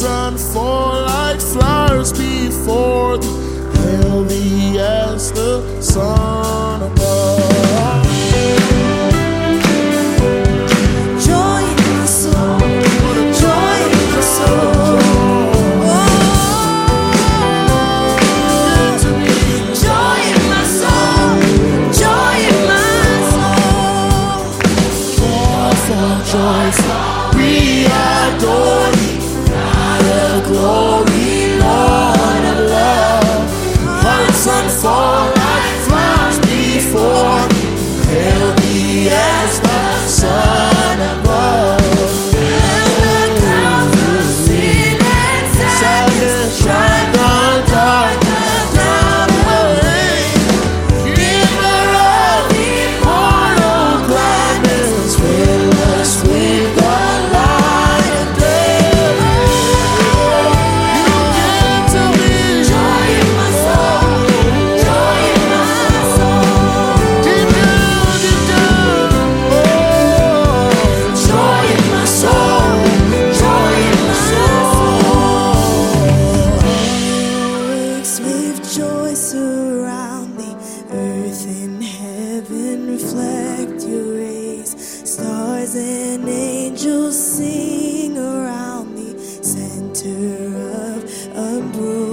and fall like flowers before thee, hail thee as the sun above. Joy in my soul, joy in my soul. Joy in my soul, joy in my soul. Joyful, joyful, we adore thee, the glory, Lord of love. Hearts unfold like flowers before thee, hail thee as the sun above. And the clouds of sin and sadness drive the darkness down away. Giver of immortal gladness, fill us with the light of day. You give to me Joy in my soul, joy in my soul. deep down, deep down. Oh, Joy in my soul, joy in my soul. Works with joy surround me. Earth and heaven reflect your rays. Stars and angels sing around me. Center of unbroken